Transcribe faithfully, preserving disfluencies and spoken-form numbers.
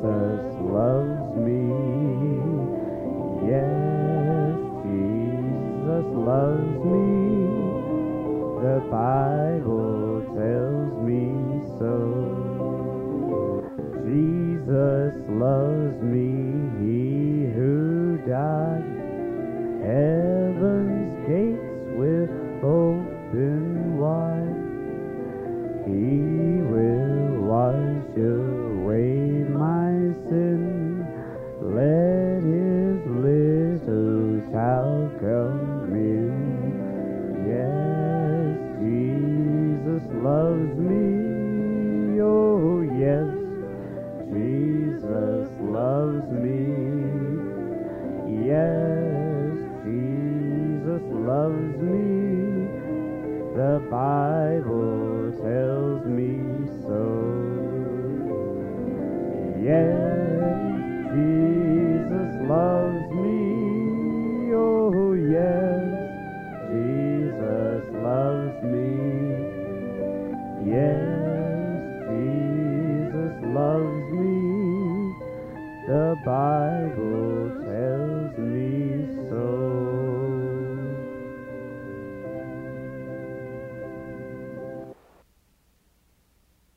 Jesus loves me. Yes, Jesus loves me. The Bible tells me so. Jesus loves me, he who died. Heaven's gates will open wide. He will wash away my sin. Let his little child come in. Yes, Jesus loves me. Oh, yes, Jesus loves me. Yes, Jesus loves me. The Bible tells me so. Yes, Jesus loves me. Oh, yes, Jesus loves me. Yes, Jesus loves me. The Bible tells